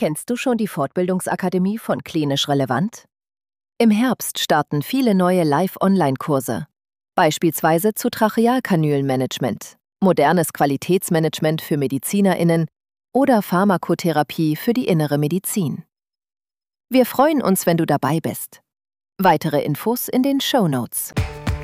Kennst du schon die Fortbildungsakademie von Klinisch Relevant? Im Herbst starten viele neue Live-Online-Kurse, beispielsweise zu Trachealkanülenmanagement, modernes Qualitätsmanagement für MedizinerInnen oder Pharmakotherapie für die innere Medizin. Wir freuen uns, wenn du dabei bist. Weitere Infos in den Shownotes.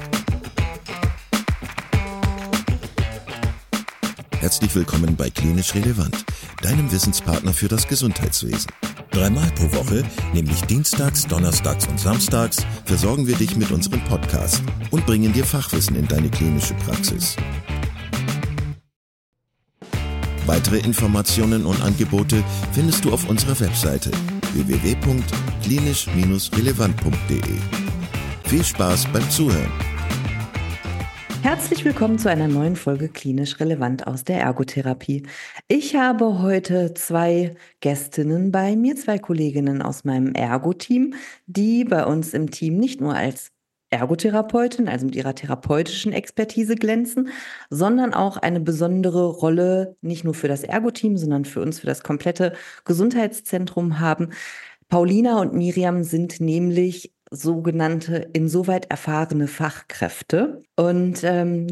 Herzlich willkommen bei Klinisch Relevant, deinem Wissenspartner für das Gesundheitswesen. 3-mal pro Woche, nämlich dienstags, donnerstags und samstags, versorgen wir dich mit unserem Podcast und bringen dir Fachwissen in deine klinische Praxis. Weitere Informationen und Angebote findest du auf unserer Webseite www.klinisch-relevant.de. Viel Spaß beim Zuhören! Herzlich willkommen zu einer neuen Folge Klinisch Relevant aus der Ergotherapie. Ich habe heute 2 Gästinnen bei mir, 2 Kolleginnen aus meinem Ergo-Team, die bei uns im Team nicht nur als Ergotherapeutin, also mit ihrer therapeutischen Expertise glänzen, sondern auch eine besondere Rolle nicht nur für das Ergo-Team, sondern für uns, für das komplette Gesundheitszentrum haben. Paulina und Miriam sind nämlich sogenannte insoweit erfahrene Fachkräfte. Und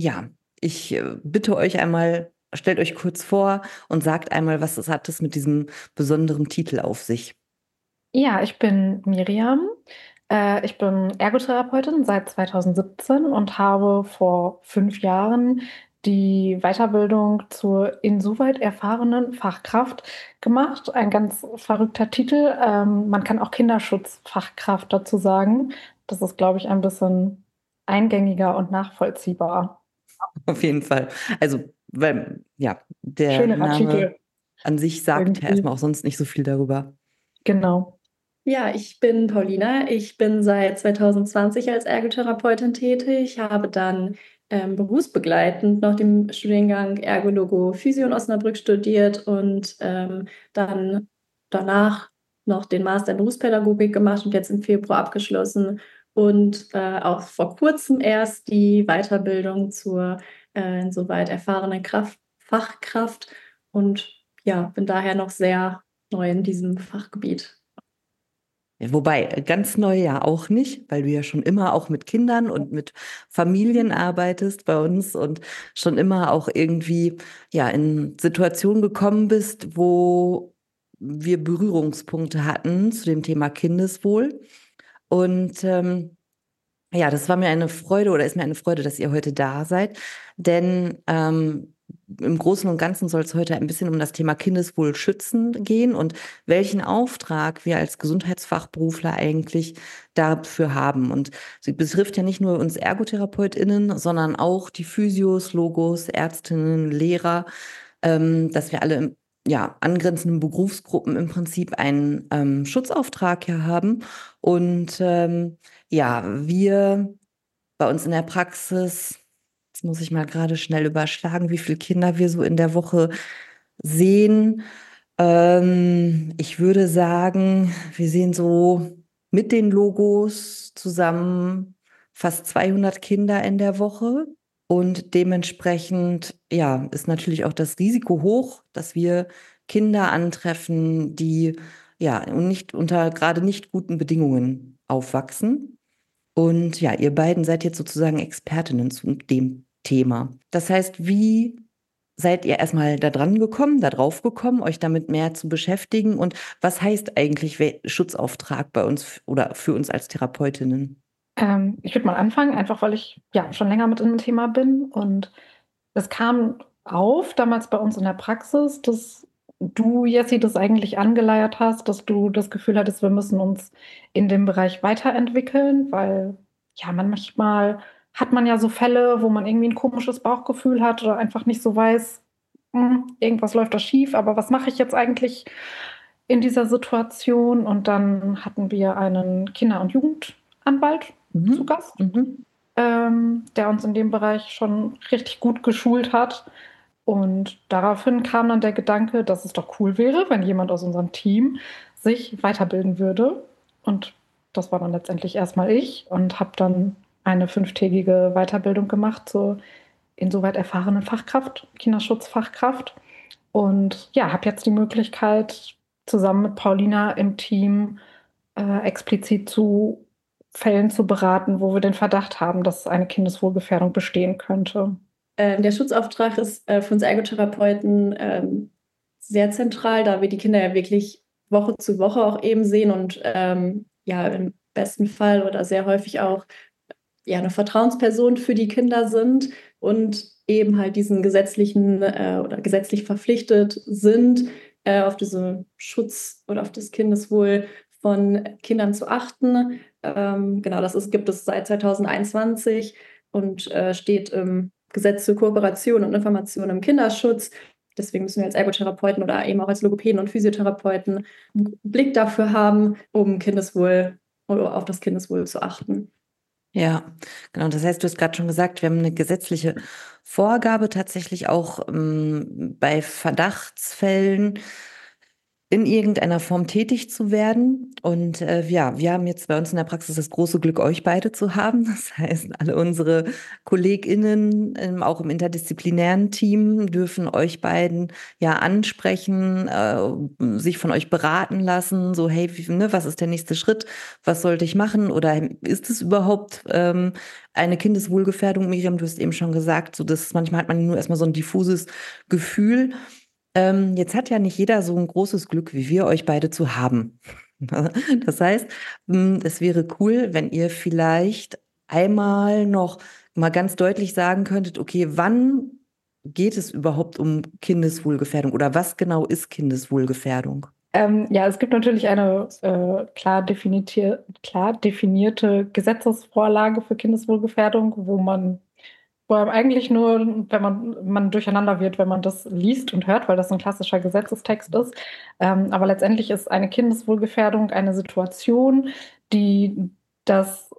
ich bitte euch einmal, stellt euch kurz vor und sagt einmal, was hat es mit diesem besonderen Titel auf sich? Ja, ich bin Miriam. Ich bin Ergotherapeutin seit 2017 und habe vor 5 Jahren die Weiterbildung zur insoweit erfahrenen Fachkraft gemacht. Ein ganz verrückter Titel. Man kann auch Kinderschutzfachkraft dazu sagen. Das ist, glaube ich, ein bisschen eingängiger und nachvollziehbar. Auf jeden Fall. Also, weil, ja, der Schöner Name Artikel. an sich sagt ja Irgendwie. erstmal auch sonst nicht so viel darüber. Genau. Ja, ich bin Paulina. Ich bin seit 2020 als Ergotherapeutin tätig, habe dann berufsbegleitend noch den Studiengang Ergologo Physio in Osnabrück studiert und dann danach noch den Master in Berufspädagogik gemacht und jetzt im Februar abgeschlossen und auch vor kurzem erst die Weiterbildung zur insoweit erfahrenen Fachkraft und ja, bin daher noch sehr neu in diesem Fachgebiet. Ja, wobei, ganz neu ja auch nicht, weil du ja schon immer auch mit Kindern und mit Familien arbeitest bei uns und schon immer auch irgendwie ja in Situationen gekommen bist, wo wir Berührungspunkte hatten zu dem Thema Kindeswohl. Und ja, das war mir eine Freude oder ist mir eine Freude, dass ihr heute da seid, denn im Großen und Ganzen soll es heute ein bisschen um das Thema Kindeswohl schützen gehen und welchen Auftrag wir als Gesundheitsfachberufler eigentlich dafür haben. Und sie betrifft ja nicht nur uns ErgotherapeutInnen, sondern auch die Physios, Logos, Ärztinnen, Lehrer, dass wir alle angrenzenden Berufsgruppen im Prinzip einen Schutzauftrag hier haben. Und wir bei uns in der Praxis, jetzt muss ich mal gerade schnell überschlagen, wie viele Kinder wir so in der Woche sehen. Ich würde sagen, wir sehen so mit den Logos zusammen fast 200 Kinder in der Woche. Und dementsprechend, ja, ist natürlich auch das Risiko hoch, dass wir Kinder antreffen, die ja nicht unter gerade nicht guten Bedingungen aufwachsen. Und ja, ihr beiden seid jetzt sozusagen Expertinnen zu dem Thema. Das heißt, wie seid ihr erstmal da drauf gekommen, euch damit mehr zu beschäftigen? Und was heißt eigentlich Schutzauftrag bei uns oder für uns als Therapeutinnen? Ich würde mal anfangen, einfach weil ich ja schon länger mit in dem Thema bin. Und es kam auf damals bei uns in der Praxis, dass du, Jessie, das eigentlich angeleiert hast, dass du das Gefühl hattest, wir müssen uns in dem Bereich weiterentwickeln, weil ja, manchmal hat man ja so Fälle, wo man irgendwie ein komisches Bauchgefühl hat oder einfach nicht so weiß, irgendwas läuft da schief, aber was mache ich jetzt eigentlich in dieser Situation? Und dann hatten wir einen Kinder- und Jugendanwalt zu Gast, der uns in dem Bereich schon richtig gut geschult hat. Und daraufhin kam dann der Gedanke, dass es doch cool wäre, wenn jemand aus unserem Team sich weiterbilden würde. Und das war dann letztendlich erstmal ich und habe dann eine 5-tägige Weiterbildung gemacht zur insoweit erfahrenen Fachkraft, Kinderschutzfachkraft. Und ja, habe jetzt die Möglichkeit, zusammen mit Paulina im Team explizit zu Fällen zu beraten, wo wir den Verdacht haben, dass eine Kindeswohlgefährdung bestehen könnte. Der Schutzauftrag ist für uns Ergotherapeuten sehr zentral, da wir die Kinder ja wirklich Woche zu Woche auch eben sehen und im besten Fall oder sehr häufig auch eine Vertrauensperson für die Kinder sind und eben halt diesen gesetzlichen oder gesetzlich verpflichtet sind, auf diesen Schutz oder auf das Kindeswohl von Kindern zu achten. Genau, gibt es seit 2021 und steht im Gesetz zur Kooperation und Information im Kinderschutz. Deswegen müssen wir als Ergotherapeuten oder eben auch als Logopäden und Physiotherapeuten einen Blick dafür haben, um Kindeswohl oder auf das Kindeswohl zu achten. Ja, genau. Das heißt, du hast gerade schon gesagt, wir haben eine gesetzliche Vorgabe tatsächlich auch bei Verdachtsfällen in irgendeiner Form tätig zu werden. Und wir haben jetzt bei uns in der Praxis das große Glück, euch beide zu haben. Das heißt, alle unsere KollegInnen, auch im interdisziplinären Team, dürfen euch beiden ja ansprechen, sich von euch beraten lassen. So, hey, was ist der nächste Schritt? Was sollte ich machen? Oder ist es überhaupt eine Kindeswohlgefährdung? Miriam, du hast eben schon gesagt, so dass manchmal hat man nur erstmal so ein diffuses Gefühl. Jetzt hat ja nicht jeder so ein großes Glück wie wir, euch beide zu haben. Das heißt, es wäre cool, wenn ihr vielleicht einmal noch mal ganz deutlich sagen könntet, okay, wann geht es überhaupt um Kindeswohlgefährdung oder was genau ist Kindeswohlgefährdung? Es gibt natürlich eine klar definierte Gesetzesvorlage für Kindeswohlgefährdung, wo einem eigentlich nur, wenn man durcheinander wird, wenn man das liest und hört, weil das ein klassischer Gesetzestext ist. Aber letztendlich ist eine Kindeswohlgefährdung eine Situation, die das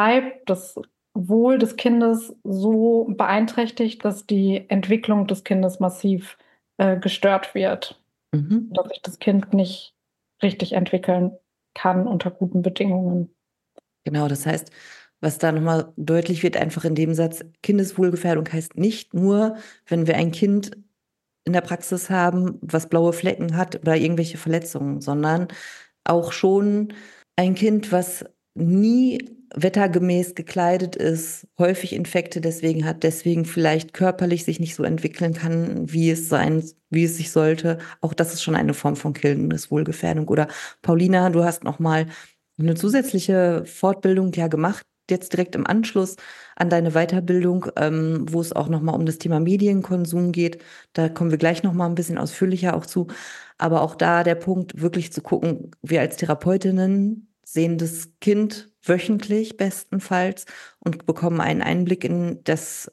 das Wohl des Kindes so beeinträchtigt, dass die Entwicklung des Kindes massiv gestört wird. Dass sich das Kind nicht richtig entwickeln kann unter guten Bedingungen. Genau, das heißt, was da nochmal deutlich wird, einfach in dem Satz, Kindeswohlgefährdung heißt nicht nur, wenn wir ein Kind in der Praxis haben, was blaue Flecken hat oder irgendwelche Verletzungen, sondern auch schon ein Kind, was nie wettergemäß gekleidet ist, häufig Infekte deswegen hat, deswegen vielleicht körperlich sich nicht so entwickeln kann, wie es sich sollte. Auch das ist schon eine Form von Kindeswohlgefährdung. Oder Paulina, du hast noch mal eine zusätzliche Fortbildung ja gemacht, jetzt direkt im Anschluss an deine Weiterbildung, wo es auch noch mal um das Thema Medienkonsum geht. Da kommen wir gleich noch mal ein bisschen ausführlicher auch zu. Aber auch da der Punkt, wirklich zu gucken, wir als Therapeutinnen sehen das Kind wöchentlich bestenfalls und bekommen einen Einblick in das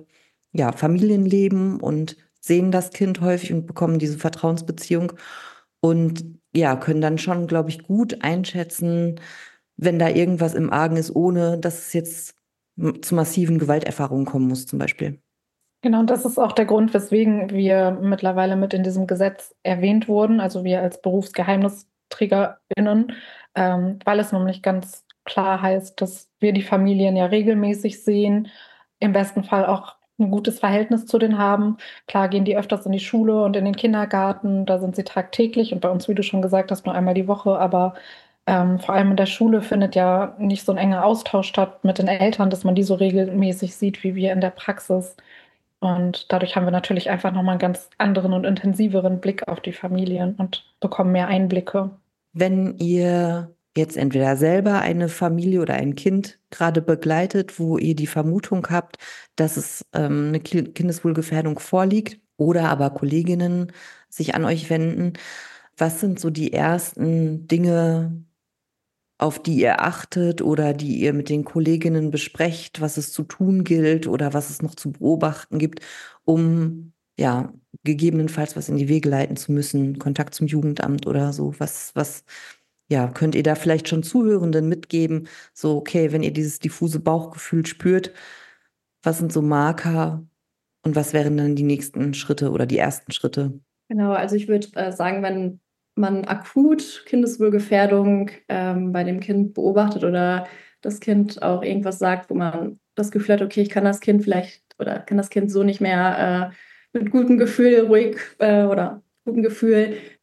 Familienleben und sehen das Kind häufig und bekommen diese Vertrauensbeziehung und ja, können dann schon, glaube ich, gut einschätzen, wenn da irgendwas im Argen ist, ohne dass es jetzt zu massiven Gewalterfahrungen kommen muss, zum Beispiel. Genau, und das ist auch der Grund, weswegen wir mittlerweile mit in diesem Gesetz erwähnt wurden, also wir als BerufsgeheimnisträgerInnen, weil es nämlich ganz klar heißt, dass wir die Familien ja regelmäßig sehen, im besten Fall auch ein gutes Verhältnis zu denen haben. Klar gehen die öfters in die Schule und in den Kindergarten, da sind sie tagtäglich und bei uns, wie du schon gesagt hast, nur einmal die Woche, aber vor allem in der Schule findet ja nicht so ein enger Austausch statt mit den Eltern, dass man die so regelmäßig sieht, wie wir in der Praxis. Und dadurch haben wir natürlich einfach nochmal einen ganz anderen und intensiveren Blick auf die Familien und bekommen mehr Einblicke. Wenn ihr jetzt entweder selber eine Familie oder ein Kind gerade begleitet, wo ihr die Vermutung habt, dass es eine Kindeswohlgefährdung vorliegt oder aber Kolleginnen sich an euch wenden, was sind so die ersten Dinge, auf die ihr achtet oder die ihr mit den Kolleginnen besprecht, was es zu tun gilt oder was es noch zu beobachten gibt, um ja gegebenenfalls was in die Wege leiten zu müssen, Kontakt zum Jugendamt oder so. Was könnt ihr da vielleicht schon Zuhörenden mitgeben? So, okay, wenn ihr dieses diffuse Bauchgefühl spürt, was sind so Marker und was wären dann die nächsten Schritte oder die ersten Schritte? Genau, also ich würde sagen, wenn man akut Kindeswohlgefährdung bei dem Kind beobachtet oder das Kind auch irgendwas sagt, wo man das Gefühl hat, okay, ich kann das Kind vielleicht oder kann das Kind so nicht mehr mit gutem Gefühl ruhig oder gutem Gefühl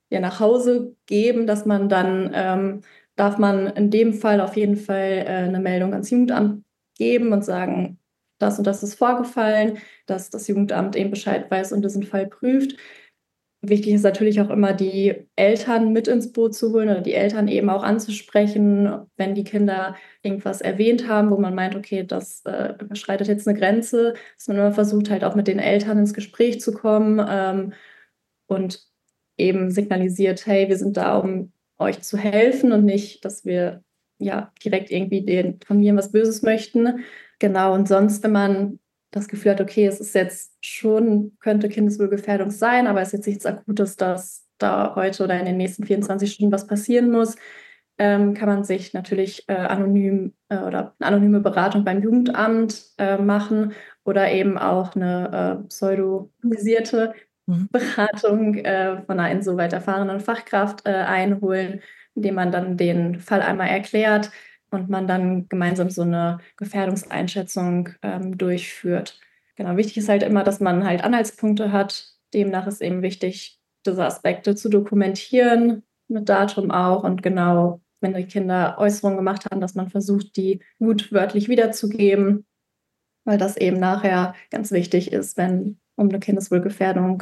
ja, nach Hause geben, dass man dann darf man in dem Fall auf jeden Fall eine Meldung ans Jugendamt geben und sagen, das und das ist vorgefallen, dass das Jugendamt eben Bescheid weiß und diesen Fall prüft. Wichtig ist natürlich auch immer, die Eltern mit ins Boot zu holen oder die Eltern eben auch anzusprechen, wenn die Kinder irgendwas erwähnt haben, wo man meint, okay, das überschreitet jetzt eine Grenze, dass man immer versucht, halt auch mit den Eltern ins Gespräch zu kommen und eben signalisiert, hey, wir sind da, um euch zu helfen und nicht, dass wir ja direkt irgendwie den Familien was Böses möchten. Genau, und sonst, wenn man das Gefühl hat, okay, es ist jetzt schon, könnte Kindeswohlgefährdung sein, aber es ist jetzt nichts Akutes, dass da heute oder in den nächsten 24 Stunden was passieren muss, kann man sich natürlich anonym oder eine anonyme Beratung beim Jugendamt machen oder eben auch eine pseudonymisierte Beratung von einer insoweit erfahrenen Fachkraft einholen, indem man dann den Fall einmal erklärt und man dann gemeinsam so eine Gefährdungseinschätzung durchführt. Genau, wichtig ist halt immer, dass man halt Anhaltspunkte hat. Demnach ist eben wichtig, diese Aspekte zu dokumentieren, mit Datum auch und genau, wenn die Kinder Äußerungen gemacht haben, dass man versucht, die gut wörtlich wiederzugeben, weil das eben nachher ganz wichtig ist, wenn um eine Kindeswohlgefährdung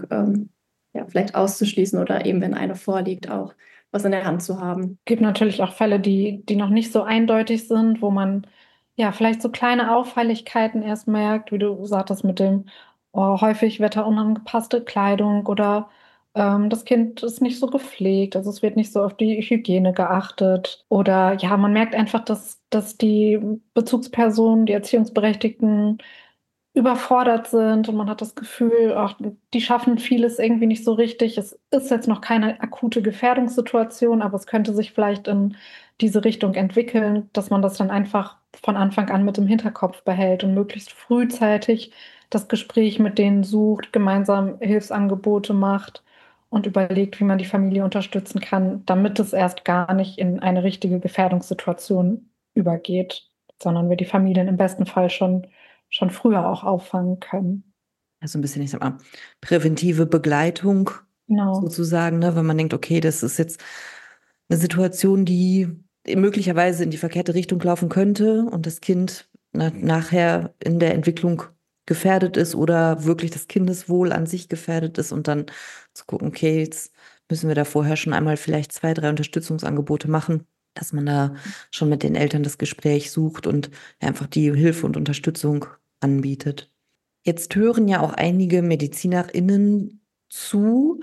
ja, vielleicht auszuschließen oder eben, wenn eine vorliegt, auch was in der Hand zu haben. Es gibt natürlich auch Fälle, die noch nicht so eindeutig sind, wo man ja vielleicht so kleine Auffälligkeiten erst merkt, wie du sagtest, mit dem häufig wetterunangepasste Kleidung oder das Kind ist nicht so gepflegt, also es wird nicht so auf die Hygiene geachtet. Oder ja, man merkt einfach, dass die Bezugspersonen, die Erziehungsberechtigten überfordert sind und man hat das Gefühl, ach, die schaffen vieles irgendwie nicht so richtig. Es ist jetzt noch keine akute Gefährdungssituation, aber es könnte sich vielleicht in diese Richtung entwickeln, dass man das dann einfach von Anfang an mit im Hinterkopf behält und möglichst frühzeitig das Gespräch mit denen sucht, gemeinsam Hilfsangebote macht und überlegt, wie man die Familie unterstützen kann, damit es erst gar nicht in eine richtige Gefährdungssituation übergeht, sondern wir die Familien im besten Fall schon früher auch auffangen können. Also ein bisschen, ich sag mal, präventive Begleitung Genau. sozusagen, ne? Wenn man denkt, okay, das ist jetzt eine Situation, die möglicherweise in die verkehrte Richtung laufen könnte und das Kind nachher in der Entwicklung gefährdet ist oder wirklich das Kindeswohl an sich gefährdet ist und dann zu gucken, okay, jetzt müssen wir da vorher schon einmal vielleicht 2, 3 Unterstützungsangebote machen, dass man da schon mit den Eltern das Gespräch sucht und einfach die Hilfe und Unterstützung anbietet. Jetzt hören ja auch einige MedizinerInnen zu.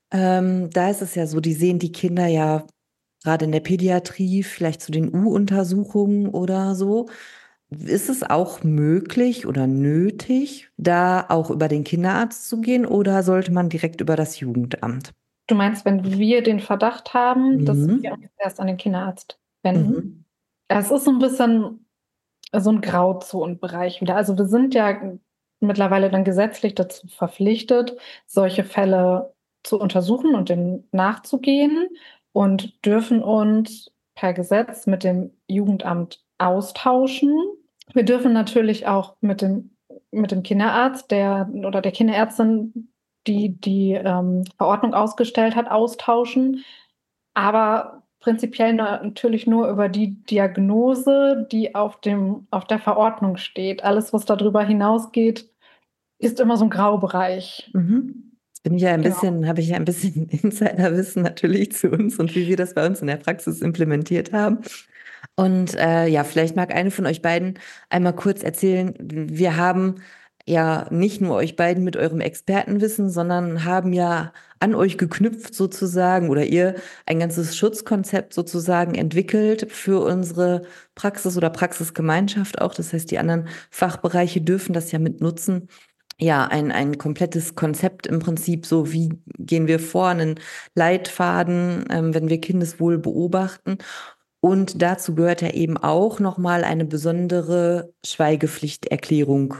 Da ist es ja so, die sehen die Kinder ja gerade in der Pädiatrie vielleicht zu den U-Untersuchungen oder so. Ist es auch möglich oder nötig, da auch über den Kinderarzt zu gehen oder sollte man direkt über das Jugendamt? Du meinst, wenn wir den Verdacht haben, dass Mhm. wir uns erst an den Kinderarzt wenden? Mhm. Es ist so ein bisschen so ein Grauzonenbereich wieder. Also wir sind ja mittlerweile dann gesetzlich dazu verpflichtet, solche Fälle zu untersuchen und dem nachzugehen und dürfen uns per Gesetz mit dem Jugendamt austauschen. Wir dürfen natürlich auch mit dem Kinderarzt oder der Kinderärztin, die Verordnung ausgestellt hat, austauschen. Aber prinzipiell natürlich nur über die Diagnose, die auf der Verordnung steht. Alles, was darüber hinausgeht, ist immer so ein Graubereich. Mhm. Jetzt bin ich ja Genau. habe ich ja ein bisschen Insiderwissen natürlich zu uns und wie wir das bei uns in der Praxis implementiert haben. Und ja, vielleicht mag eine von euch beiden einmal kurz erzählen. Wir haben ja nicht nur euch beiden mit eurem Expertenwissen, sondern haben ja an euch geknüpft sozusagen oder ihr ein ganzes Schutzkonzept sozusagen entwickelt für unsere Praxis oder Praxisgemeinschaft auch. Das heißt, die anderen Fachbereiche dürfen das ja mit nutzen. Ja, ein komplettes Konzept im Prinzip, so wie gehen wir vor, einen Leitfaden, wenn wir Kindeswohl beobachten. Und dazu gehört ja eben auch nochmal eine besondere Schweigepflichterklärung.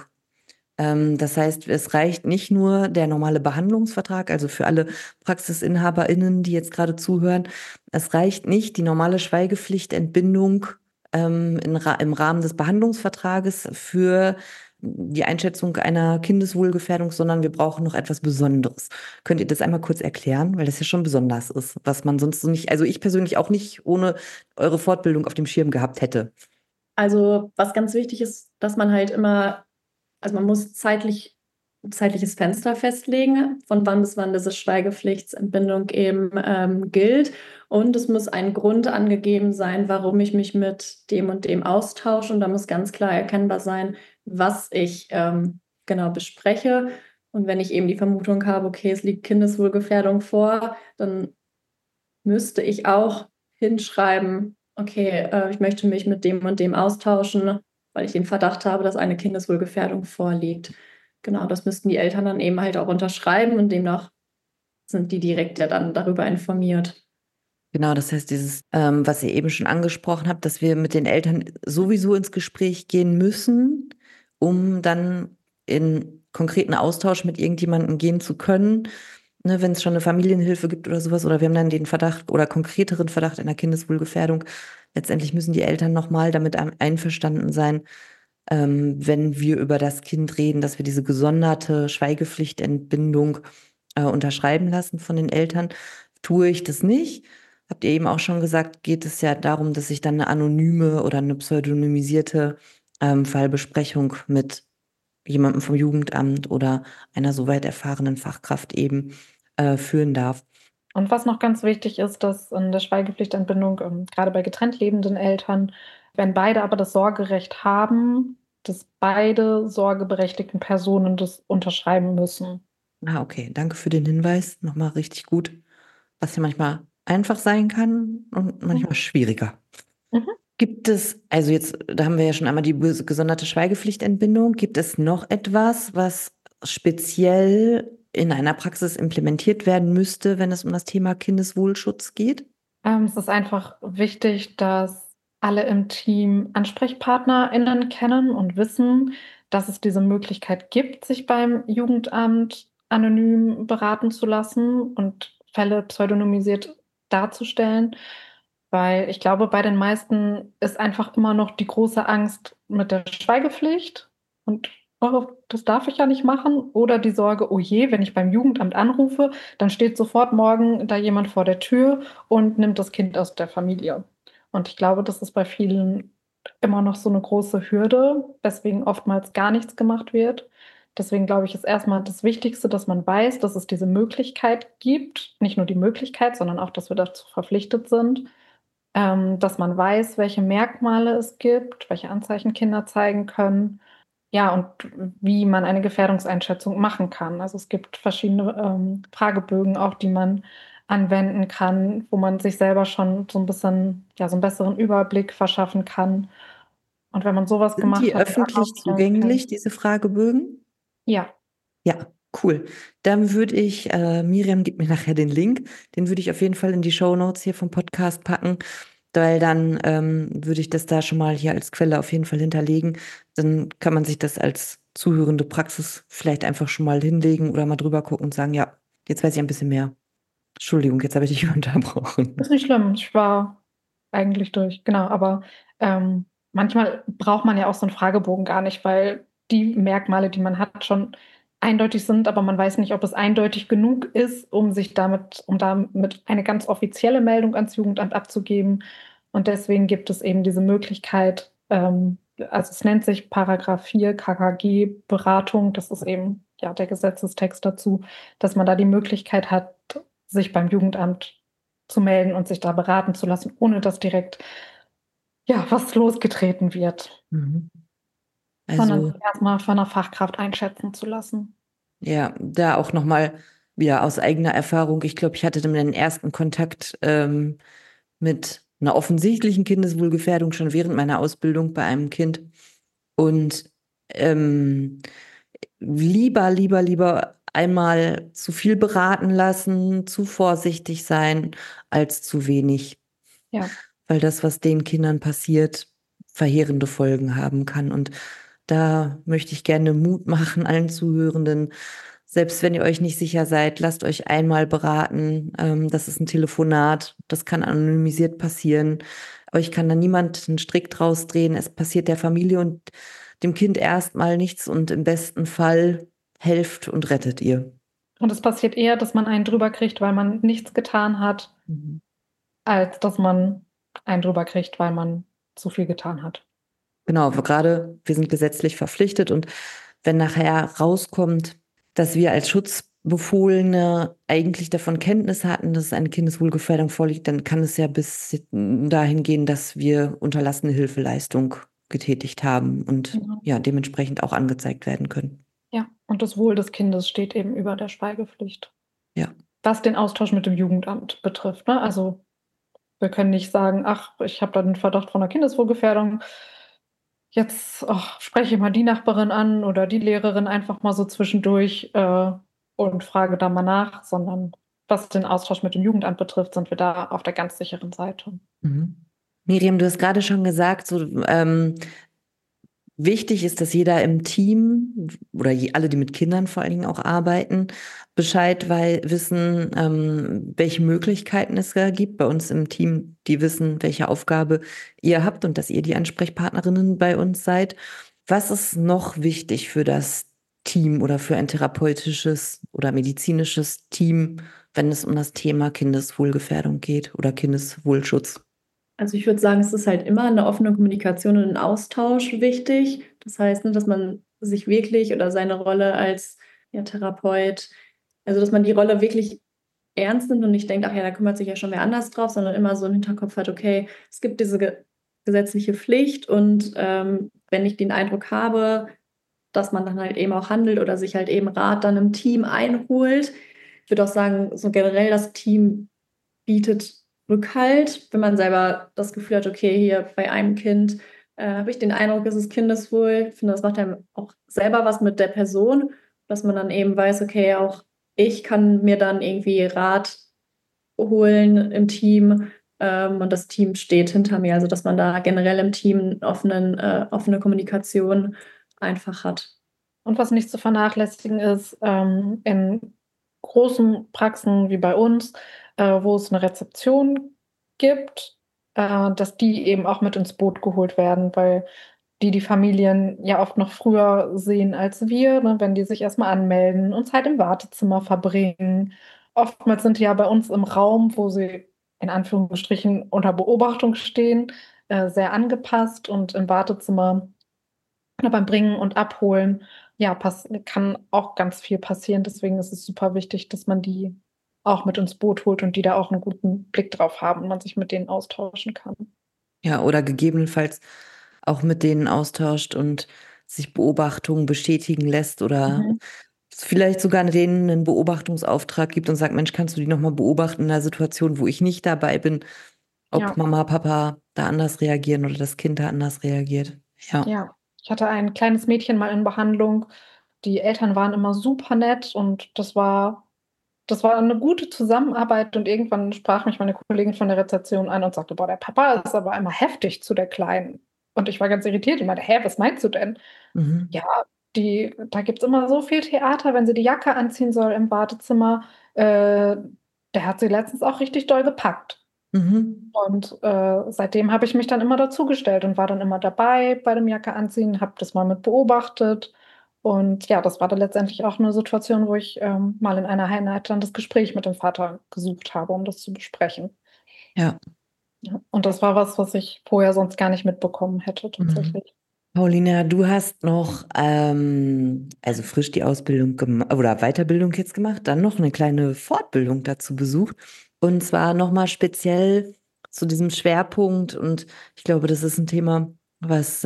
Das heißt, es reicht nicht nur der normale Behandlungsvertrag, also für alle PraxisinhaberInnen, die jetzt gerade zuhören, es reicht nicht die normale Schweigepflichtentbindung im Rahmen des Behandlungsvertrages für die Einschätzung einer Kindeswohlgefährdung, sondern wir brauchen noch etwas Besonderes. Könnt ihr das einmal kurz erklären, weil das ja schon besonders ist, was man sonst so nicht, also ich persönlich auch nicht ohne eure Fortbildung auf dem Schirm gehabt hätte. Also was ganz wichtig ist, dass man halt immer, also man muss zeitliches Fenster festlegen, von wann bis wann diese Schweigepflichtsentbindung eben gilt. Und es muss ein Grund angegeben sein, warum ich mich mit dem und dem austausche. Und da muss ganz klar erkennbar sein, was ich genau bespreche. Und wenn ich eben die Vermutung habe, okay, es liegt Kindeswohlgefährdung vor, dann müsste ich auch hinschreiben, okay, ich möchte mich mit dem und dem austauschen, weil ich den Verdacht habe, dass eine Kindeswohlgefährdung vorliegt. Genau, das müssten die Eltern dann eben halt auch unterschreiben und demnach sind die direkt ja dann darüber informiert. Genau, das heißt, dieses, was ihr eben schon angesprochen habt, dass wir mit den Eltern sowieso ins Gespräch gehen müssen, um dann in konkreten Austausch mit irgendjemandem gehen zu können, ne, wenn es schon eine Familienhilfe gibt oder sowas, oder wir haben dann den Verdacht oder konkreteren Verdacht einer Kindeswohlgefährdung. Letztendlich müssen die Eltern nochmal damit einverstanden sein, wenn wir über das Kind reden, dass wir diese gesonderte Schweigepflichtentbindung unterschreiben lassen von den Eltern. Tue ich das nicht? Habt ihr eben auch schon gesagt, geht es ja darum, dass ich dann eine anonyme oder eine pseudonymisierte Fallbesprechung mit jemandem vom Jugendamt oder einer soweit erfahrenen Fachkraft eben führen darf. Und was noch ganz wichtig ist, dass in der Schweigepflichtentbindung, gerade bei getrennt lebenden Eltern, wenn beide aber das Sorgerecht haben, dass beide sorgeberechtigten Personen das unterschreiben müssen. Ah, okay. Danke für den Hinweis. Nochmal richtig gut. Was ja manchmal einfach sein kann und manchmal schwieriger. Mhm. Gibt es, also jetzt, da haben wir ja schon einmal die gesonderte Schweigepflichtentbindung. Gibt es noch etwas, was speziell in einer Praxis implementiert werden müsste, wenn es um das Thema Kindeswohlschutz geht? Es ist einfach wichtig, dass alle im Team AnsprechpartnerInnen kennen und wissen, dass es diese Möglichkeit gibt, sich beim Jugendamt anonym beraten zu lassen und Fälle pseudonymisiert darzustellen. Weil ich glaube, bei den meisten ist einfach immer noch die große Angst mit der Schweigepflicht und oh, das darf ich ja nicht machen. Oder die Sorge, oh je, wenn ich beim Jugendamt anrufe, dann steht sofort morgen da jemand vor der Tür und nimmt das Kind aus der Familie. Und ich glaube, das ist bei vielen immer noch so eine große Hürde, weswegen oftmals gar nichts gemacht wird. Deswegen glaube ich, ist erstmal das Wichtigste, dass man weiß, dass es diese Möglichkeit gibt. Nicht nur die Möglichkeit, sondern auch, dass wir dazu verpflichtet sind. Dass man weiß, welche Merkmale es gibt, welche Anzeichen Kinder zeigen können. Ja, und wie man eine Gefährdungseinschätzung machen kann. Also es gibt verschiedene Fragebögen auch, die man anwenden kann, wo man sich selber schon so ein bisschen, ja, so einen besseren Überblick verschaffen kann. Und wenn man sowas Sind gemacht die hat, öffentlich zugänglich, diese Fragebögen? ja. Ja, cool. Dann würde ich, Miriam gibt mir nachher den Link, den würde ich auf jeden Fall in die Shownotes hier vom Podcast packen, weil dann würde ich das da schon mal hier als Quelle auf jeden Fall hinterlegen. Dann kann man sich das als zuhörende Praxis vielleicht einfach schon mal hinlegen oder mal drüber gucken und sagen, ja, jetzt weiß ich ein bisschen mehr. Entschuldigung, jetzt habe ich dich unterbrochen. Ist nicht schlimm. Ich war eigentlich durch, genau. Aber manchmal braucht man ja auch so einen Fragebogen gar nicht, weil die Merkmale, die man hat, schon eindeutig sind, aber man weiß nicht, ob es eindeutig genug ist, um damit eine ganz offizielle Meldung ans Jugendamt abzugeben. Und deswegen gibt es eben diese Möglichkeit, also es nennt sich Paragraph 4 KKG Beratung, das ist eben ja der Gesetzestext dazu, dass man da die Möglichkeit hat, sich beim Jugendamt zu melden und sich da beraten zu lassen, ohne dass direkt ja was losgetreten wird, Mhm. sondern Also sich erstmal von einer Fachkraft einschätzen zu lassen. ja, da auch nochmal wieder aus eigener Erfahrung. Ich glaube, ich hatte dann den ersten Kontakt mit einer offensichtlichen Kindeswohlgefährdung schon während meiner Ausbildung bei einem Kind. Und ähm, lieber einmal zu viel beraten lassen, zu vorsichtig sein, als zu wenig. Ja. Weil das, was den Kindern passiert, verheerende Folgen haben kann. Und da möchte ich gerne Mut machen allen Zuhörenden. Selbst wenn ihr euch nicht sicher seid, lasst euch einmal beraten. Das ist ein Telefonat. Das kann anonymisiert passieren. Euch kann da niemand einen Strick draus drehen. Es passiert der Familie und dem Kind erstmal nichts und im besten Fall helft und rettet ihr. Und es passiert eher, dass man einen drüber kriegt, weil man nichts getan hat, als dass man einen drüber kriegt, weil man zu viel getan hat. Genau, wir sind gesetzlich verpflichtet und wenn nachher rauskommt, dass wir als Schutzbefohlene eigentlich davon Kenntnis hatten, dass eine Kindeswohlgefährdung vorliegt, dann kann es ja bis dahin gehen, dass wir unterlassene Hilfeleistung getätigt haben und Genau. ja, dementsprechend auch angezeigt werden können. Ja, und das Wohl des Kindes steht eben über der Schweigepflicht. Ja. Was den Austausch mit dem Jugendamt betrifft, ne? Also wir können nicht sagen, ach, ich habe da den Verdacht von einer Kindeswohlgefährdung. Jetzt spreche ich mal die Nachbarin an oder die Lehrerin einfach mal so zwischendurch und frage da mal nach, sondern was den Austausch mit dem Jugendamt betrifft, sind wir da auf der ganz sicheren Seite. Miriam, du hast gerade schon gesagt, so wichtig ist, dass jeder im Team oder alle, die mit Kindern vor allen Dingen auch arbeiten, Bescheid wissen, welche Möglichkeiten es da gibt. Bei uns im Team, die wissen, welche Aufgabe ihr habt und dass ihr die Ansprechpartnerinnen bei uns seid. Was ist noch wichtig für das Team oder für ein therapeutisches oder medizinisches Team, wenn es um das Thema Kindeswohlgefährdung geht oder Kindeswohlschutz? Also ich würde sagen, es ist halt immer eine offene Kommunikation und ein Austausch wichtig. Das heißt, ne, dass man sich wirklich oder seine Rolle als Therapeut, also dass man die Rolle wirklich ernst nimmt und nicht denkt, ach ja, da kümmert sich ja schon wer anders drauf, sondern immer so im Hinterkopf hat, okay, es gibt diese gesetzliche Pflicht und wenn ich den Eindruck habe, dass man dann halt eben auch handelt oder sich halt eben Rat dann im Team einholt. Ich würde auch sagen, so generell das Team bietet Rückhalt, wenn man selber das Gefühl hat, okay, hier bei einem Kind habe ich den Eindruck, es ist Kindeswohl. Ich finde, das macht einem auch selber was mit der Person, dass man dann eben weiß, okay, auch ich kann mir dann irgendwie Rat holen im Team und das Team steht hinter mir. Also, dass man da generell im Team offene Kommunikation einfach hat. Und was nicht zu vernachlässigen ist, in großen Praxen wie bei uns, wo es eine Rezeption gibt, dass die eben auch mit ins Boot geholt werden, weil die Familien ja oft noch früher sehen als wir, ne, wenn die sich erstmal anmelden und Zeit im Wartezimmer verbringen. Oftmals sind die ja bei uns im Raum, wo sie in Anführungsstrichen unter Beobachtung stehen, sehr angepasst und im Wartezimmer oder beim Bringen und Abholen, ja, kann auch ganz viel passieren. Deswegen ist es super wichtig, dass man die auch mit ins Boot holt und die da auch einen guten Blick drauf haben und man sich mit denen austauschen kann. Ja, oder gegebenenfalls auch mit denen austauscht und sich Beobachtungen bestätigen lässt oder vielleicht sogar denen einen Beobachtungsauftrag gibt und sagt, Mensch, kannst du die nochmal beobachten in einer Situation, wo ich nicht dabei bin, ob Ja. Mama, Papa da anders reagieren oder das Kind da anders reagiert. Ja. Ja, ich hatte ein kleines Mädchen mal in Behandlung. Die Eltern waren immer super nett und das war eine gute Zusammenarbeit und irgendwann sprach mich meine Kollegin von der Rezeption an und sagte: „Boah, der Papa ist aber immer heftig zu der Kleinen.“ Und ich war ganz irritiert und meinte: „Hä, was meinst du denn?“ Mhm. „Ja, da gibt's immer so viel Theater, wenn sie die Jacke anziehen soll im Badezimmer. Der hat sie letztens auch richtig doll gepackt.“ Mhm. Und seitdem habe ich mich dann immer dazugestellt und war dann immer dabei bei dem Jacke anziehen, habe das mal mit beobachtet. Und ja, das war dann letztendlich auch 'ne Situation, wo ich mal in einer Einheit dann das Gespräch mit dem Vater gesucht habe, um das zu besprechen. Ja. Ja, und das war was, was ich vorher sonst gar nicht mitbekommen hätte tatsächlich. Paulina, du hast noch also frisch die Ausbildung oder Weiterbildung jetzt gemacht, dann noch eine kleine Fortbildung dazu besucht. Und zwar nochmal speziell zu diesem Schwerpunkt. Und ich glaube, das ist ein Thema, was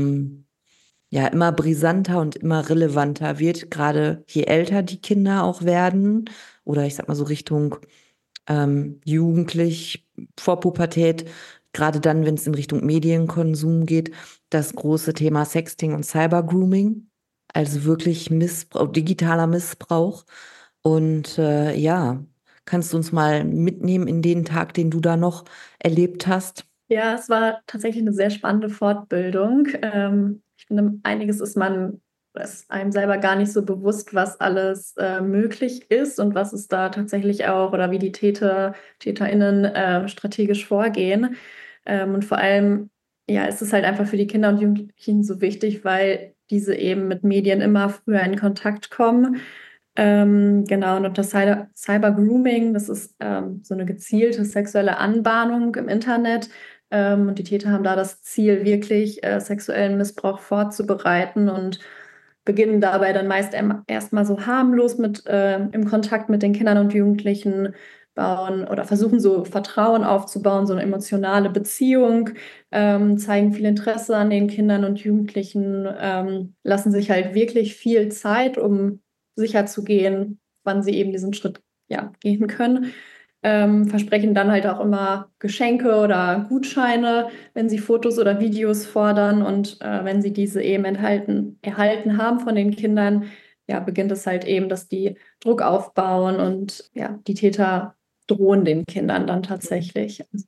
ja immer brisanter und immer relevanter wird, gerade je älter die Kinder auch werden. Oder ich sag mal so Richtung jugendlich, vor Pubertät, gerade dann, wenn es in Richtung Medienkonsum geht, das große Thema Sexting und Cybergrooming, also wirklich Missbrauch, digitaler Missbrauch. Und ja, kannst du uns mal mitnehmen in den Tag, den du da noch erlebt hast? Ja, es war tatsächlich eine sehr spannende Fortbildung. Ich finde, einiges ist einem selber gar nicht so bewusst, was alles möglich ist und was es da tatsächlich auch oder wie die TäterInnen strategisch vorgehen. Und vor allem ja, es ist halt einfach für die Kinder und Jugendlichen so wichtig, weil diese eben mit Medien immer früher in Kontakt kommen. Genau, und das Cyber-Grooming, das ist so eine gezielte sexuelle Anbahnung im Internet. Und die Täter haben da das Ziel, wirklich sexuellen Missbrauch vorzubereiten und beginnen dabei dann meist erstmal so harmlos im Kontakt mit den Kindern und Jugendlichen, bauen oder versuchen so Vertrauen aufzubauen, so eine emotionale Beziehung, zeigen viel Interesse an den Kindern und Jugendlichen, lassen sich halt wirklich viel Zeit, um sicher zu gehen, wann sie eben diesen Schritt gehen können. Versprechen dann halt auch immer Geschenke oder Gutscheine, wenn sie Fotos oder Videos fordern. Und wenn sie diese eben erhalten haben von den Kindern, beginnt es halt eben, dass die Druck aufbauen und die Täter drohen den Kindern dann tatsächlich. Also,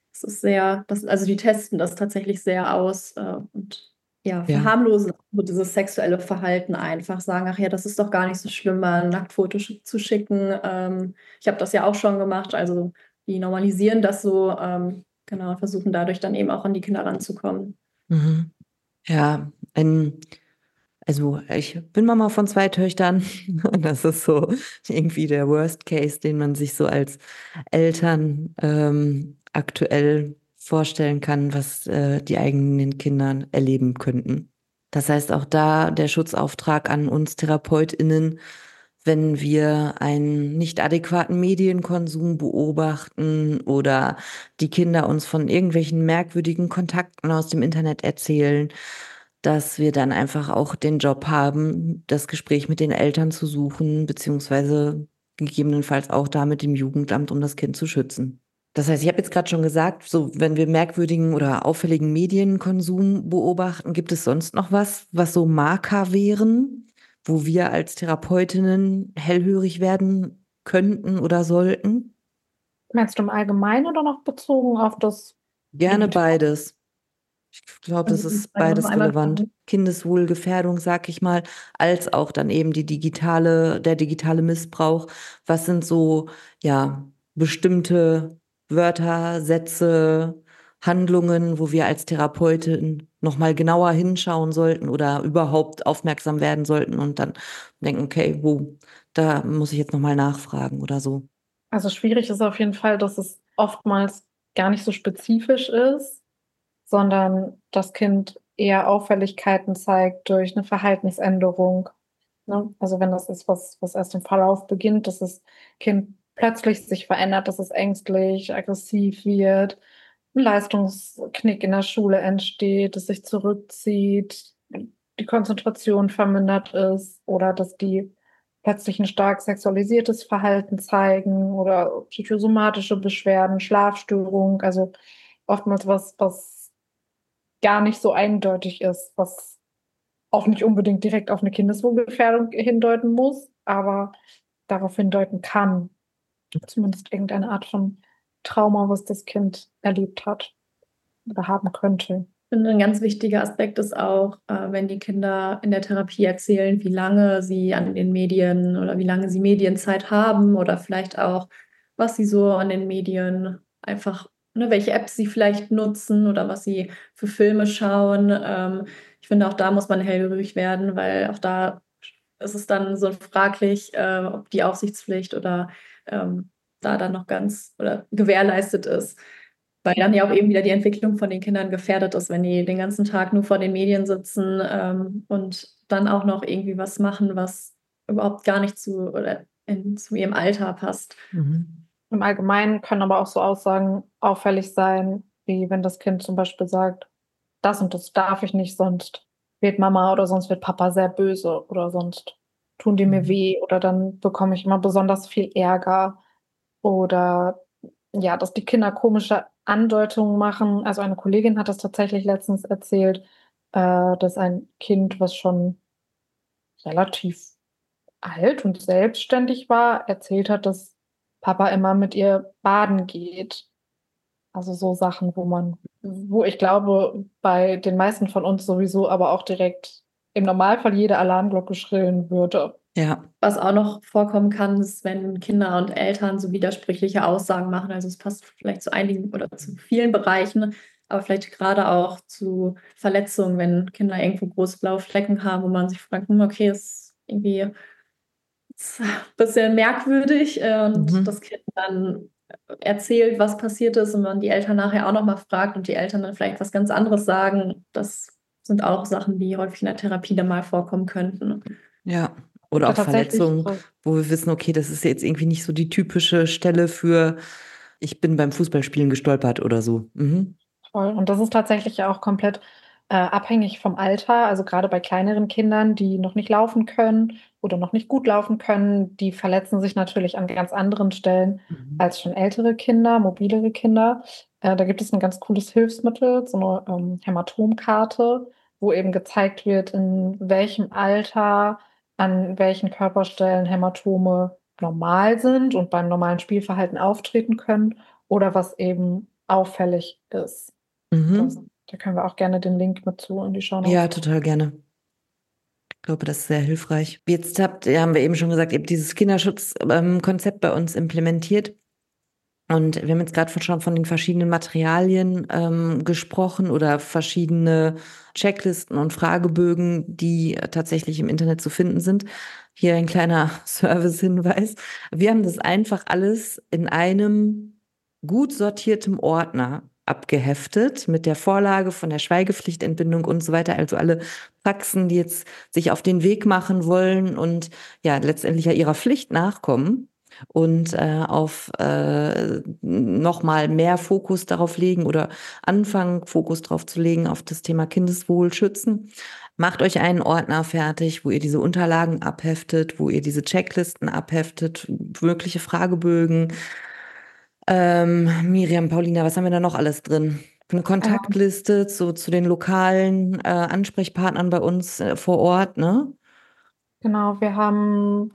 also die testen das tatsächlich sehr aus und verharmlosen so dieses sexuelle Verhalten einfach, sagen, ach ja, das ist doch gar nicht so schlimm, mal ein Nacktfoto zu schicken. Ich habe das ja auch schon gemacht, also die normalisieren das so, genau, versuchen dadurch dann eben auch an die Kinder ranzukommen. Mhm. Ja, also ich bin Mama von 2 Töchtern und das ist so irgendwie der Worst Case, den man sich so als Eltern aktuell vorstellen kann, was die eigenen Kindern erleben könnten. Das heißt auch da der Schutzauftrag an uns TherapeutInnen, wenn wir einen nicht adäquaten Medienkonsum beobachten oder die Kinder uns von irgendwelchen merkwürdigen Kontakten aus dem Internet erzählen, dass wir dann einfach auch den Job haben, das Gespräch mit den Eltern zu suchen, beziehungsweise gegebenenfalls auch da mit dem Jugendamt, um das Kind zu schützen. Das heißt, ich habe jetzt gerade schon gesagt, so wenn wir merkwürdigen oder auffälligen Medienkonsum beobachten, gibt es sonst noch was so Marker wären, wo wir als Therapeutinnen hellhörig werden könnten oder sollten? Meinst du im Allgemeinen oder noch bezogen auf das Gerne Digital? beides. Ich glaube, das Also, ist sagen wir beides mal einmal relevant. Kindeswohlgefährdung, sag ich mal, als auch dann eben der digitale Missbrauch. Was sind so, bestimmte Wörter, Sätze, Handlungen, wo wir als Therapeutin nochmal genauer hinschauen sollten oder überhaupt aufmerksam werden sollten und dann denken, okay, da muss ich jetzt nochmal nachfragen oder so. Also schwierig ist auf jeden Fall, dass es oftmals gar nicht so spezifisch ist, sondern das Kind eher Auffälligkeiten zeigt durch eine Verhaltensänderung. Ne? Also wenn das ist, was erst im Verlauf beginnt, dass das Kind plötzlich sich verändert, dass es ängstlich, aggressiv wird, ein Leistungsknick in der Schule entsteht, dass sich zurückzieht, die Konzentration vermindert ist oder dass die plötzlich ein stark sexualisiertes Verhalten zeigen oder psychosomatische Beschwerden, Schlafstörung, also oftmals was gar nicht so eindeutig ist, was auch nicht unbedingt direkt auf eine Kindeswohlgefährdung hindeuten muss, aber darauf hindeuten kann. Zumindest irgendeine Art von Trauma, was das Kind erlebt hat oder haben könnte. Ich finde, ein ganz wichtiger Aspekt ist auch, wenn die Kinder in der Therapie erzählen, wie lange sie an den Medien oder wie lange sie Medienzeit haben oder vielleicht auch, was sie so an den Medien einfach, welche Apps sie vielleicht nutzen oder was sie für Filme schauen. Ich finde, auch da muss man hellhörig werden, weil auch da ist es dann so fraglich, ob die Aufsichtspflicht oder da dann noch ganz oder gewährleistet ist. Weil dann ja auch eben wieder die Entwicklung von den Kindern gefährdet ist, wenn die den ganzen Tag nur vor den Medien sitzen und dann auch noch irgendwie was machen, was überhaupt gar nicht zu ihrem Alter passt. Mhm. Im Allgemeinen können aber auch so Aussagen auffällig sein, wie wenn das Kind zum Beispiel sagt, das und das darf ich nicht, sonst wird Mama oder sonst wird Papa sehr böse oder sonst tun die mir weh oder dann bekomme ich immer besonders viel Ärger oder ja, dass die Kinder komische Andeutungen machen. Also eine Kollegin hat das tatsächlich letztens erzählt, dass ein Kind, was schon relativ alt und selbstständig war, erzählt hat, dass Papa immer mit ihr baden geht. Also so Sachen, wo ich glaube, bei den meisten von uns sowieso aber auch direkt im Normalfall jede Alarmglocke schrillen würde. Ja. Was auch noch vorkommen kann, ist, wenn Kinder und Eltern so widersprüchliche Aussagen machen. Also es passt vielleicht zu einigen oder zu vielen Bereichen, aber vielleicht gerade auch zu Verletzungen, wenn Kinder irgendwo große blaue Flecken haben, wo man sich fragt, okay, ist irgendwie ist ein bisschen merkwürdig und das Kind dann erzählt, was passiert ist und man die Eltern nachher auch nochmal fragt und die Eltern dann vielleicht was ganz anderes sagen. Das sind auch Sachen, die häufig in der Therapie dann mal vorkommen könnten. Ja, oder auch Verletzungen, wo wir wissen, okay, das ist jetzt irgendwie nicht so die typische Stelle für, ich bin beim Fußballspielen gestolpert oder so. Voll. Und das ist tatsächlich ja auch komplett abhängig vom Alter. Also gerade bei kleineren Kindern, die noch nicht laufen können oder noch nicht gut laufen können, die verletzen sich natürlich an ganz anderen Stellen als schon ältere Kinder, mobilere Kinder. Da gibt es ein ganz cooles Hilfsmittel, so eine Hämatomkarte, wo eben gezeigt wird, in welchem Alter an welchen Körperstellen Hämatome normal sind und beim normalen Spielverhalten auftreten können oder was eben auffällig ist. Da können wir auch gerne den Link mit zu in die Shownotes. Ja, total gerne. Ich glaube, das ist sehr hilfreich. Jetzt haben wir eben schon gesagt, ihr habt dieses Kinderschutzkonzept bei uns implementiert. Und wir haben jetzt gerade schon von den verschiedenen Materialien gesprochen oder verschiedene Checklisten und Fragebögen, die tatsächlich im Internet zu finden sind. Hier ein kleiner Service-Hinweis. Wir haben das einfach alles in einem gut sortierten Ordner abgeheftet mit der Vorlage von der Schweigepflichtentbindung und so weiter. Also alle Praxen, die jetzt sich auf den Weg machen wollen und ja letztendlich ja ihrer Pflicht nachkommen und auf nochmal mehr Fokus darauf legen oder anfangen, Fokus drauf zu legen auf das Thema Kindeswohl schützen. Macht euch einen Ordner fertig, wo ihr diese Unterlagen abheftet, wo ihr diese Checklisten abheftet, mögliche Fragebögen. Miriam, Paulina, was haben wir da noch alles drin? Eine Kontaktliste zu den lokalen Ansprechpartnern bei uns vor Ort, ne? Genau, wir haben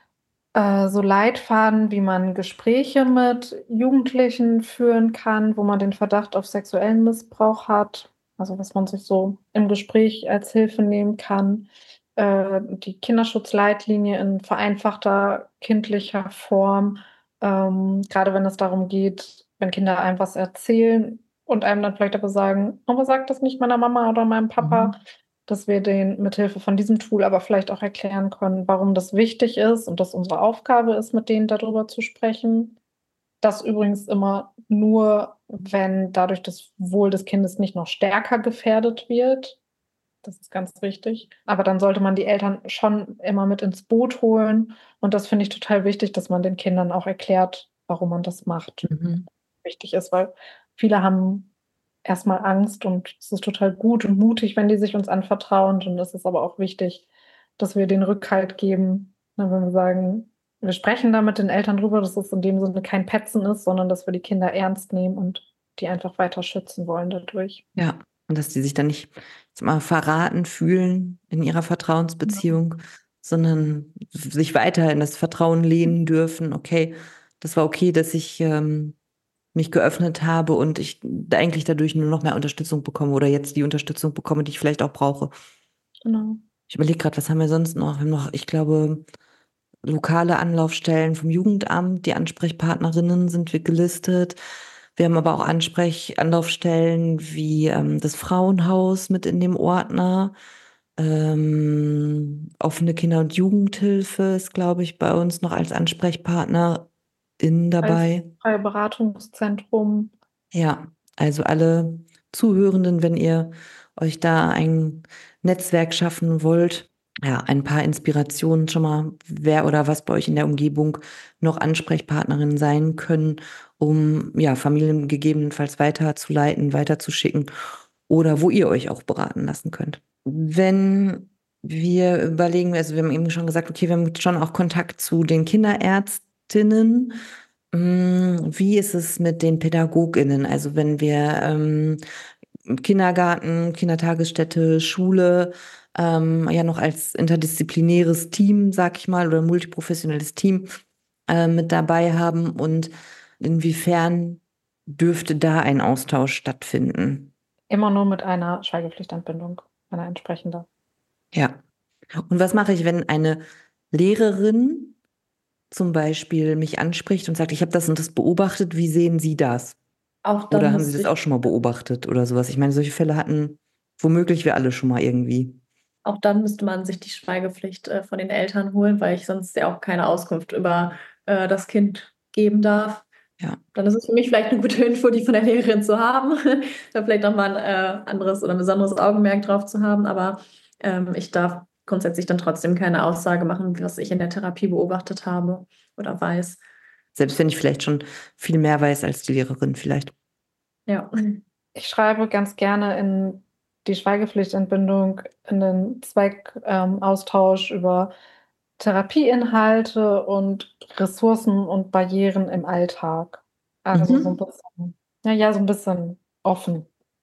so Leitfaden, wie man Gespräche mit Jugendlichen führen kann, wo man den Verdacht auf sexuellen Missbrauch hat. Also was man sich so im Gespräch als Hilfe nehmen kann. Die Kinderschutzleitlinie in vereinfachter kindlicher Form. Gerade wenn es darum geht, wenn Kinder einem was erzählen und einem dann vielleicht aber sagen, aber sag das nicht meiner Mama oder meinem Papa, dass wir denen mithilfe von diesem Tool aber vielleicht auch erklären können, warum das wichtig ist und dass unsere Aufgabe ist, mit denen darüber zu sprechen. Das übrigens immer nur, wenn dadurch das Wohl des Kindes nicht noch stärker gefährdet wird. Das ist ganz wichtig. Aber dann sollte man die Eltern schon immer mit ins Boot holen. Und das finde ich total wichtig, dass man den Kindern auch erklärt, warum man das macht. Wichtig ist, weil viele haben erstmal Angst und es ist total gut und mutig, wenn die sich uns anvertrauen. Und es ist aber auch wichtig, dass wir den Rückhalt geben, wenn wir sagen, wir sprechen da mit den Eltern drüber, dass es in dem Sinne kein Petzen ist, sondern dass wir die Kinder ernst nehmen und die einfach weiter schützen wollen dadurch. Ja, und dass die sich dann nicht jetzt mal verraten fühlen in ihrer Vertrauensbeziehung, sondern sich weiter in das Vertrauen lehnen dürfen. Okay, das war okay, dass ich mich geöffnet habe und ich eigentlich dadurch nur noch mehr Unterstützung bekomme oder jetzt die Unterstützung bekomme, die ich vielleicht auch brauche. Genau. Ich überlege gerade, was haben wir sonst noch? Wir haben noch, ich glaube, lokale Anlaufstellen vom Jugendamt, die Ansprechpartnerinnen sind wir gelistet. Wir haben aber auch Anlaufstellen wie das Frauenhaus mit in dem Ordner. Offene Kinder- und Jugendhilfe ist, glaube ich, bei uns noch als Ansprechpartnerin dabei. Freie Beratungszentrum. Ja, also alle Zuhörenden, wenn ihr euch da ein Netzwerk schaffen wollt, ja, ein paar Inspirationen schon mal, wer oder was bei euch in der Umgebung noch Ansprechpartnerinnen sein können, um ja, Familien gegebenenfalls weiterzuleiten, weiterzuschicken oder wo ihr euch auch beraten lassen könnt. Wenn wir überlegen, also wir haben eben schon gesagt, okay, wir haben schon auch Kontakt zu den Kinderärztinnen. Wie ist es mit den PädagogInnen? Also wenn wir Kindergarten, Kindertagesstätte, Schule ja noch als interdisziplinäres Team, sag ich mal, oder multiprofessionelles Team mit dabei haben und inwiefern dürfte da ein Austausch stattfinden? Immer nur mit einer Schweigepflichtentbindung, einer entsprechenden. Ja. Und was mache ich, wenn eine Lehrerin zum Beispiel mich anspricht und sagt, ich habe das und das beobachtet, wie sehen Sie das? Auch Oder dann haben Sie müsste das ich auch schon mal beobachtet oder sowas? Ich meine, solche Fälle hatten womöglich wir alle schon mal irgendwie. Auch dann müsste man sich die Schweigepflicht von den Eltern holen, weil ich sonst ja auch keine Auskunft über das Kind geben darf. Ja. Dann ist es für mich vielleicht eine gute Info, die von der Lehrerin zu haben, da vielleicht nochmal ein anderes oder ein besonderes Augenmerk drauf zu haben. Aber ich darf grundsätzlich dann trotzdem keine Aussage machen, was ich in der Therapie beobachtet habe oder weiß. Selbst wenn ich vielleicht schon viel mehr weiß als die Lehrerin vielleicht. Ja. Ich schreibe ganz gerne in die Schweigepflichtentbindung in den Zweckaustausch über Therapieinhalte und Ressourcen und Barrieren im Alltag. Also so ein bisschen, so ein bisschen offen.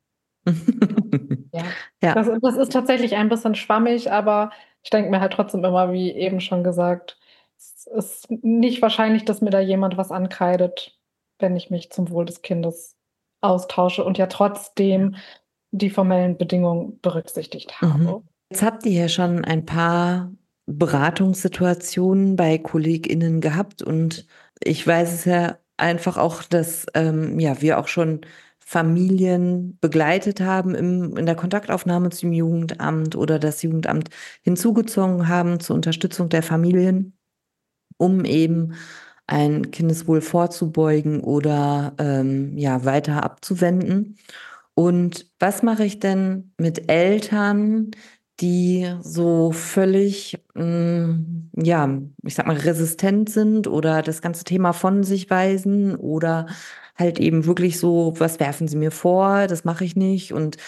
Ja. Ja. Das ist tatsächlich ein bisschen schwammig, aber ich denke mir halt trotzdem immer, wie eben schon gesagt, es ist nicht wahrscheinlich, dass mir da jemand was ankreidet, wenn ich mich zum Wohl des Kindes austausche und ja trotzdem die formellen Bedingungen berücksichtigt habe. Jetzt habt ihr ja schon ein paar Beratungssituationen bei KollegInnen gehabt und ich weiß es ja einfach auch, dass wir auch schon Familien begleitet haben in der Kontaktaufnahme zum Jugendamt oder das Jugendamt hinzugezogen haben zur Unterstützung der Familien, um eben ein Kindeswohl vorzubeugen oder weiter abzuwenden. Und was mache ich denn mit Eltern, die so völlig, ich sag mal, resistent sind oder das ganze Thema von sich weisen oder halt eben wirklich so, was werfen sie mir vor, das mache ich nicht und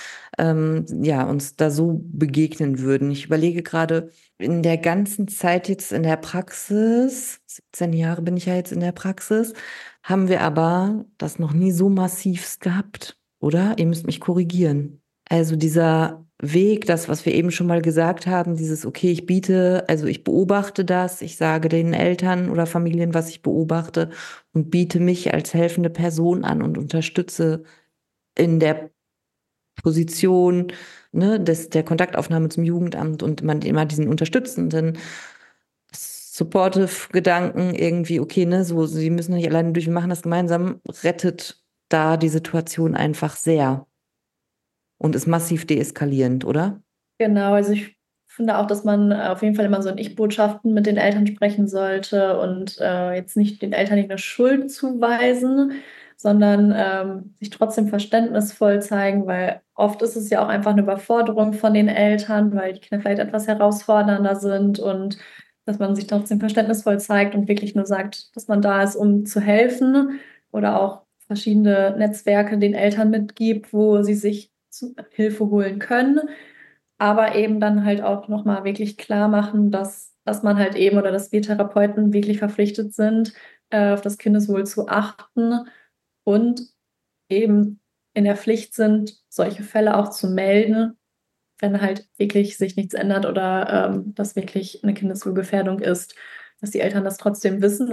uns da so begegnen würden. Ich überlege gerade, in der ganzen Zeit jetzt in der Praxis, 17 Jahre bin ich ja jetzt in der Praxis, haben wir aber das noch nie so massivst gehabt, oder? Ihr müsst mich korrigieren. Also dieser Weg, das, was wir eben schon mal gesagt haben, dieses, okay, ich beobachte das, ich sage den Eltern oder Familien, was ich beobachte und biete mich als helfende Person an und unterstütze in der Position, ne, der Kontaktaufnahme zum Jugendamt und man immer diesen unterstützenden Supportive-Gedanken irgendwie, okay, ne, so, sie müssen nicht alleine durch, wir machen das gemeinsam, rettet da die Situation einfach sehr und ist massiv deeskalierend, oder? Genau, also ich finde auch, dass man auf jeden Fall immer so in Ich-Botschaften mit den Eltern sprechen sollte und jetzt nicht den Eltern nicht eine Schuld zuweisen, sondern sich trotzdem verständnisvoll zeigen, weil oft ist es ja auch einfach eine Überforderung von den Eltern, weil die Kinder vielleicht etwas herausfordernder sind und dass man sich trotzdem verständnisvoll zeigt und wirklich nur sagt, dass man da ist, um zu helfen oder auch verschiedene Netzwerke den Eltern mitgibt, wo sie sich Hilfe holen können, aber eben dann halt auch nochmal wirklich klar machen, dass man halt eben oder dass wir Therapeuten wirklich verpflichtet sind, auf das Kindeswohl zu achten und eben in der Pflicht sind, solche Fälle auch zu melden, wenn halt wirklich sich nichts ändert oder das wirklich eine Kindeswohlgefährdung ist, dass die Eltern das trotzdem wissen,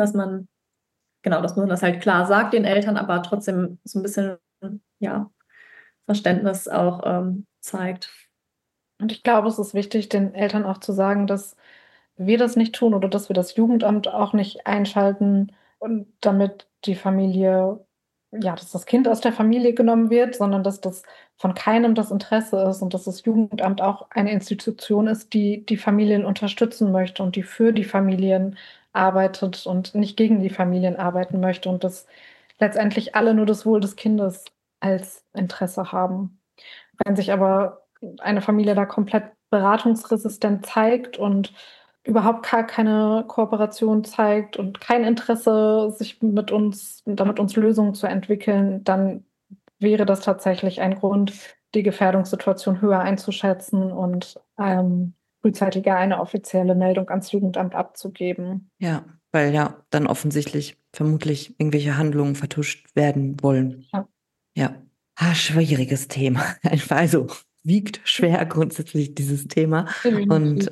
dass man das halt klar sagt den Eltern, aber trotzdem so ein bisschen, ja, Verständnis auch zeigt. Und ich glaube, es ist wichtig, den Eltern auch zu sagen, dass wir das nicht tun oder dass wir das Jugendamt auch nicht einschalten und damit die Familie, dass das Kind aus der Familie genommen wird, sondern dass das von keinem das Interesse ist und dass das Jugendamt auch eine Institution ist, die die Familien unterstützen möchte und die für die Familien arbeitet und nicht gegen die Familien arbeiten möchte und dass letztendlich alle nur das Wohl des Kindes als Interesse haben. Wenn sich aber eine Familie da komplett beratungsresistent zeigt und überhaupt gar keine Kooperation zeigt und kein Interesse, sich mit uns Lösungen zu entwickeln, dann wäre das tatsächlich ein Grund, die Gefährdungssituation höher einzuschätzen und frühzeitiger eine offizielle Meldung ans Jugendamt abzugeben. Ja, weil ja dann offensichtlich vermutlich irgendwelche Handlungen vertuscht werden wollen. Ja. Ja. Schwieriges Thema. Also wiegt schwer grundsätzlich dieses Thema. Und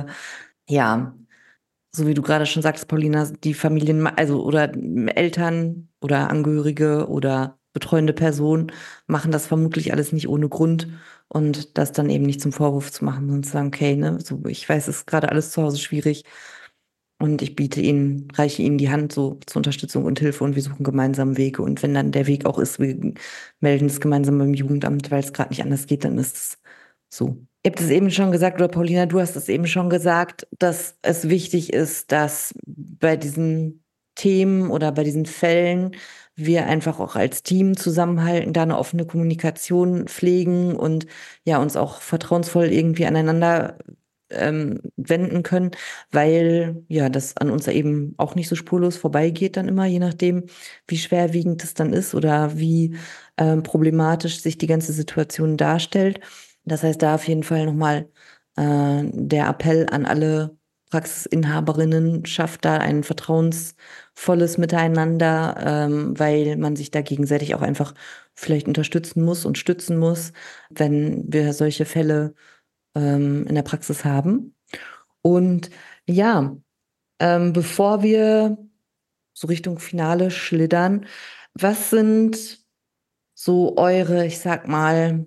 so wie du gerade schon sagst, Paulina, die Familien, also oder Eltern oder Angehörige oder betreuende Personen machen das vermutlich alles nicht ohne Grund und das dann eben nicht zum Vorwurf zu machen, sondern zu sagen, okay, ne, so ich weiß, es ist gerade alles zu Hause schwierig. und ich reiche ihnen die Hand so zur Unterstützung und Hilfe und wir suchen gemeinsam Wege. Und wenn dann der Weg auch ist, wir melden es gemeinsam beim Jugendamt, weil es gerade nicht anders geht, dann ist es so. Ihr habt es eben schon gesagt, oder Paulina, du hast es eben schon gesagt, dass es wichtig ist, dass bei diesen Themen oder bei diesen Fällen wir einfach auch als Team zusammenhalten, da eine offene Kommunikation pflegen und ja, uns auch vertrauensvoll irgendwie aneinander wenden können, weil ja das an uns eben auch nicht so spurlos vorbeigeht dann immer, je nachdem, wie schwerwiegend es dann ist oder wie problematisch sich die ganze Situation darstellt. Das heißt, da auf jeden Fall nochmal der Appell an alle Praxisinhaberinnen, schafft da ein vertrauensvolles Miteinander, weil man sich da gegenseitig auch einfach vielleicht unterstützen muss und stützen muss, wenn wir solche Fälle in der Praxis haben. Und ja, bevor wir so Richtung Finale schlittern, was sind so eure, ich sag mal,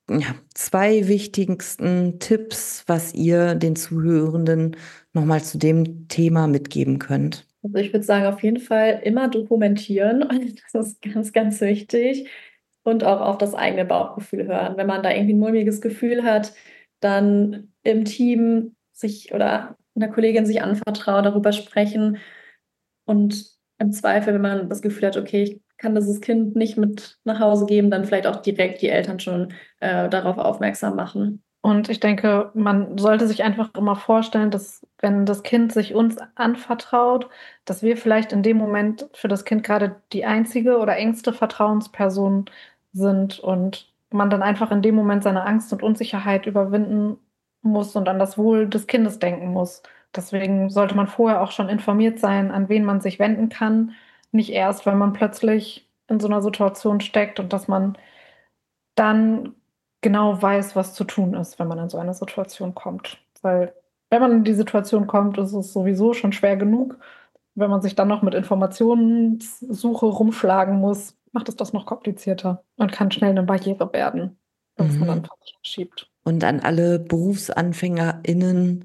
2 wichtigsten Tipps, was ihr den Zuhörenden nochmal zu dem Thema mitgeben könnt? Also ich würde sagen, auf jeden Fall immer dokumentieren. Das ist ganz, ganz wichtig. Und auch auf das eigene Bauchgefühl hören. Wenn man da irgendwie ein mulmiges Gefühl hat, dann im Team sich oder einer Kollegin sich anvertrauen, darüber sprechen. Und im Zweifel, wenn man das Gefühl hat, okay, ich kann dieses Kind nicht mit nach Hause geben, dann vielleicht auch direkt die Eltern schon darauf aufmerksam machen. Und ich denke, man sollte sich einfach immer vorstellen, dass wenn das Kind sich uns anvertraut, dass wir vielleicht in dem Moment für das Kind gerade die einzige oder engste Vertrauensperson sind und man dann einfach in dem Moment seine Angst und Unsicherheit überwinden muss und an das Wohl des Kindes denken muss. Deswegen sollte man vorher auch schon informiert sein, an wen man sich wenden kann. Nicht erst, weil man plötzlich in so einer Situation steckt und dass man dann genau weiß, was zu tun ist, wenn man in so eine Situation kommt. Weil wenn man in die Situation kommt, ist es sowieso schon schwer genug. Wenn man sich dann noch mit Informationssuche rumschlagen muss, macht es das noch komplizierter und kann schnell eine Barriere werden, was man dann verschiebt. Und an alle BerufsanfängerInnen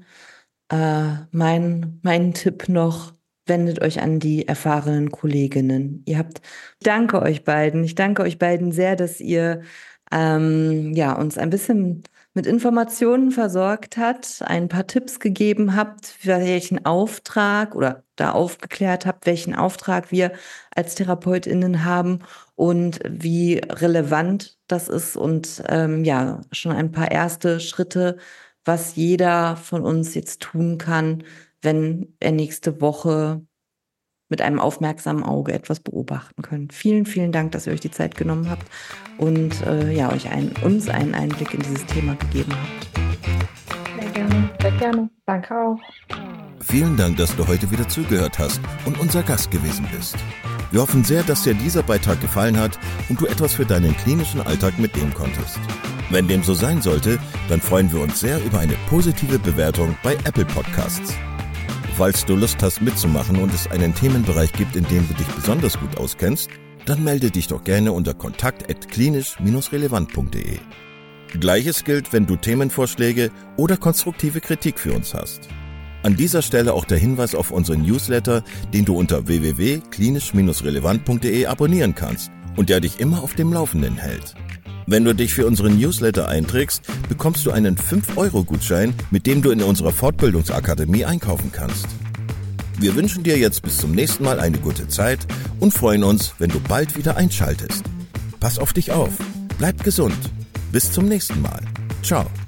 mein Tipp noch, wendet euch an die erfahrenen Kolleginnen. Ich danke euch beiden sehr, dass ihr uns ein bisschen mit Informationen versorgt habt, ein paar Tipps gegeben habt, welchen Auftrag oder da aufgeklärt habt, welchen Auftrag wir als TherapeutInnen haben und wie relevant das ist und schon ein paar erste Schritte, was jeder von uns jetzt tun kann, wenn er nächste Woche mit einem aufmerksamen Auge etwas beobachten könnt. Vielen, vielen Dank, dass ihr euch die Zeit genommen habt und uns einen Einblick in dieses Thema gegeben habt. Sehr gerne, sehr gerne. Danke auch. Vielen Dank, dass du heute wieder zugehört hast und unser Gast gewesen bist. Wir hoffen sehr, dass dir dieser Beitrag gefallen hat und du etwas für deinen klinischen Alltag mitnehmen konntest. Wenn dem so sein sollte, dann freuen wir uns sehr über eine positive Bewertung bei Apple Podcasts. Falls du Lust hast mitzumachen und es einen Themenbereich gibt, in dem du dich besonders gut auskennst, dann melde dich doch gerne unter kontakt@klinisch-relevant.de. Gleiches gilt, wenn du Themenvorschläge oder konstruktive Kritik für uns hast. An dieser Stelle auch der Hinweis auf unseren Newsletter, den du unter www.klinisch-relevant.de abonnieren kannst und der dich immer auf dem Laufenden hält. Wenn du dich für unseren Newsletter einträgst, bekommst du einen 5-Euro-Gutschein, mit dem du in unserer Fortbildungsakademie einkaufen kannst. Wir wünschen dir jetzt bis zum nächsten Mal eine gute Zeit und freuen uns, wenn du bald wieder einschaltest. Pass auf dich auf, bleib gesund. Bis zum nächsten Mal. Ciao.